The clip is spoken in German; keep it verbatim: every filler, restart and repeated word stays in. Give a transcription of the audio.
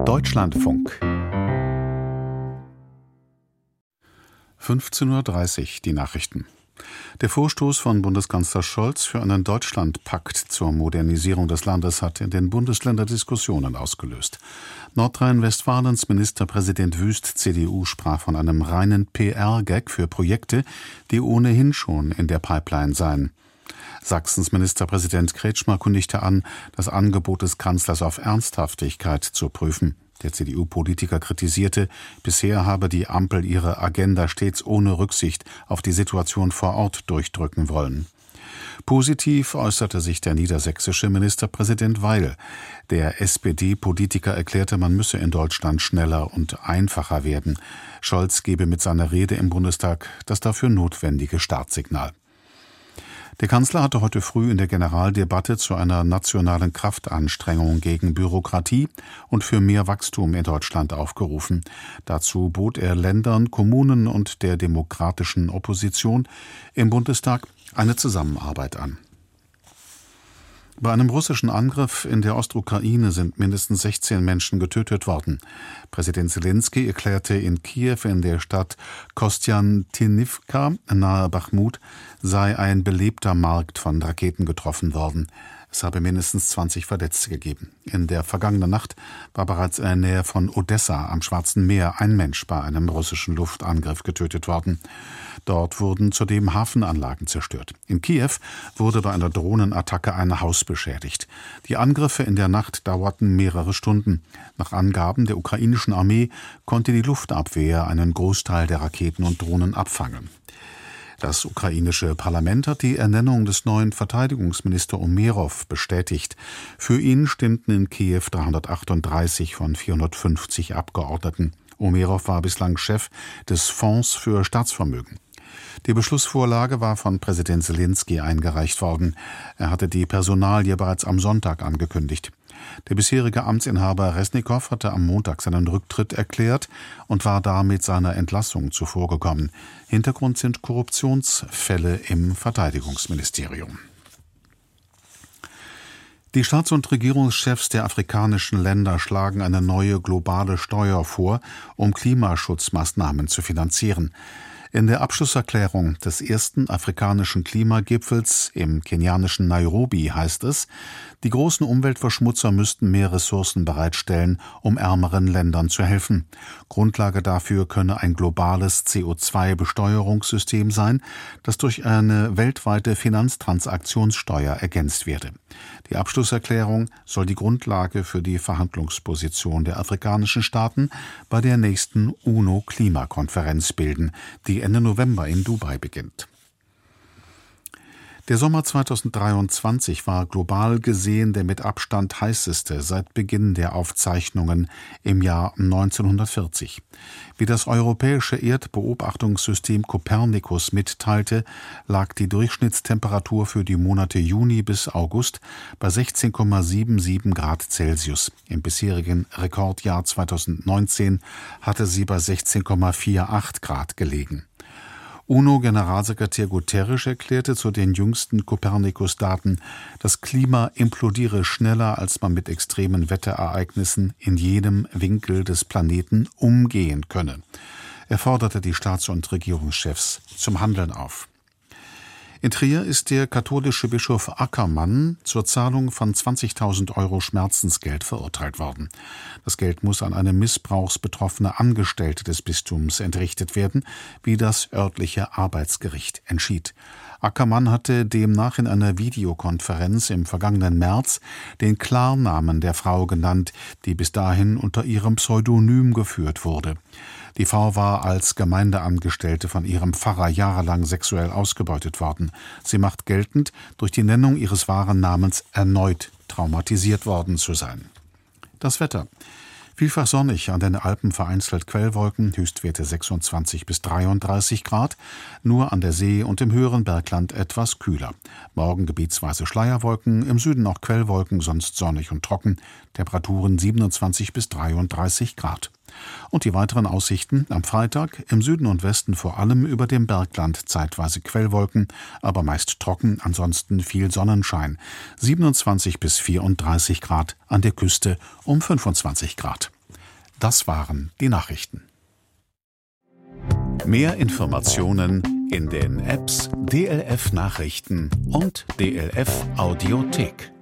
Deutschlandfunk. fünfzehn Uhr dreißig, die Nachrichten. Der Vorstoß von Bundeskanzler Scholz für einen Deutschlandpakt zur Modernisierung des Landes hat in den Bundesländern Diskussionen ausgelöst. Nordrhein-Westfalens Ministerpräsident Wüst, C D U, sprach von einem reinen P R-Gag für Projekte, die ohnehin schon in der Pipeline seien. Sachsens Ministerpräsident Kretschmer kündigte an, das Angebot des Kanzlers auf Ernsthaftigkeit zu prüfen. Der C D U-Politiker kritisierte, bisher habe die Ampel ihre Agenda stets ohne Rücksicht auf die Situation vor Ort durchdrücken wollen. Positiv äußerte sich der niedersächsische Ministerpräsident Weil. Der S P D-Politiker erklärte, man müsse in Deutschland schneller und einfacher werden. Scholz gebe mit seiner Rede im Bundestag das dafür notwendige Startsignal. Der Kanzler hatte heute früh in der Generaldebatte zu einer nationalen Kraftanstrengung gegen Bürokratie und für mehr Wachstum in Deutschland aufgerufen. Dazu bot er Ländern, Kommunen und der demokratischen Opposition im Bundestag eine Zusammenarbeit an. Bei einem russischen Angriff in der Ostukraine sind mindestens sechzehn Menschen getötet worden. Präsident Selenskyj erklärte in Kiew, in der Stadt Kostjantinivka nahe Bachmut sei ein belebter Markt von Raketen getroffen worden. Es habe mindestens zwanzig Verletzte gegeben. In der vergangenen Nacht war bereits in der Nähe von Odessa am Schwarzen Meer ein Mensch bei einem russischen Luftangriff getötet worden. Dort wurden zudem Hafenanlagen zerstört. In Kiew wurde bei einer Drohnenattacke ein Haus beschädigt. Die Angriffe in der Nacht dauerten mehrere Stunden. Nach Angaben der ukrainischen Armee konnte die Luftabwehr einen Großteil der Raketen und Drohnen abfangen. Das ukrainische Parlament hat die Ernennung des neuen Verteidigungsminister Umerov bestätigt. Für ihn stimmten in Kiew dreihundertachtunddreißig von vierhundertfünfzig Abgeordneten. Umerov war bislang Chef des Fonds für Staatsvermögen. Die Beschlussvorlage war von Präsident Selenskyj eingereicht worden. Er hatte die Personalie bereits am Sonntag angekündigt. Der bisherige Amtsinhaber Resnikow hatte am Montag seinen Rücktritt erklärt und war damit seiner Entlassung zuvorgekommen. Hintergrund sind Korruptionsfälle im Verteidigungsministerium. Die Staats- und Regierungschefs der afrikanischen Länder schlagen eine neue globale Steuer vor, um Klimaschutzmaßnahmen zu finanzieren. In der Abschlusserklärung des ersten afrikanischen Klimagipfels im kenianischen Nairobi heißt es, die großen Umweltverschmutzer müssten mehr Ressourcen bereitstellen, um ärmeren Ländern zu helfen. Grundlage dafür könne ein globales C O zwei Besteuerungssystem sein, das durch eine weltweite Finanztransaktionssteuer ergänzt werde. Die Abschlusserklärung soll die Grundlage für die Verhandlungsposition der afrikanischen Staaten bei der nächsten UNO-Klimakonferenz bilden, die Ende November in Dubai beginnt. Der Sommer zweitausenddreiundzwanzig war global gesehen der mit Abstand heißeste seit Beginn der Aufzeichnungen im Jahr neunzehnhundertvierzig. Wie das europäische Erdbeobachtungssystem Copernicus mitteilte, lag die Durchschnittstemperatur für die Monate Juni bis August bei sechzehn Komma siebenundsiebzig Grad Celsius. Im bisherigen Rekordjahr zweitausendneunzehn hatte sie bei sechzehn Komma achtundvierzig Grad gelegen. UNO-Generalsekretär Guterres erklärte zu den jüngsten Copernicus-Daten, das Klima implodiere schneller, als man mit extremen Wetterereignissen in jedem Winkel des Planeten umgehen könne. Er forderte die Staats- und Regierungschefs zum Handeln auf. In Trier ist der katholische Bischof Ackermann zur Zahlung von zwanzigtausend Euro Schmerzensgeld verurteilt worden. Das Geld muss an eine missbrauchsbetroffene Angestellte des Bistums entrichtet werden, wie das örtliche Arbeitsgericht entschied. Ackermann hatte demnach in einer Videokonferenz im vergangenen März den Klarnamen der Frau genannt, die bis dahin unter ihrem Pseudonym geführt wurde. Die Frau war als Gemeindeangestellte von ihrem Pfarrer jahrelang sexuell ausgebeutet worden. Sie macht geltend, durch die Nennung ihres wahren Namens erneut traumatisiert worden zu sein. Das Wetter. Vielfach sonnig, an den Alpen vereinzelt Quellwolken, Höchstwerte sechsundzwanzig bis dreiunddreißig Grad, nur an der See und im höheren Bergland etwas kühler. Morgen gebietsweise Schleierwolken, im Süden auch Quellwolken, sonst sonnig und trocken, Temperaturen siebenundzwanzig bis dreiunddreißig Grad. Und die weiteren Aussichten am Freitag im Süden und Westen vor allem über dem Bergland zeitweise Quellwolken, aber meist trocken, ansonsten viel Sonnenschein. siebenundzwanzig bis vierunddreißig Grad, an der Küste um fünfundzwanzig Grad. Das waren die Nachrichten. Mehr Informationen in den Apps D L F Nachrichten und D L F Audiothek.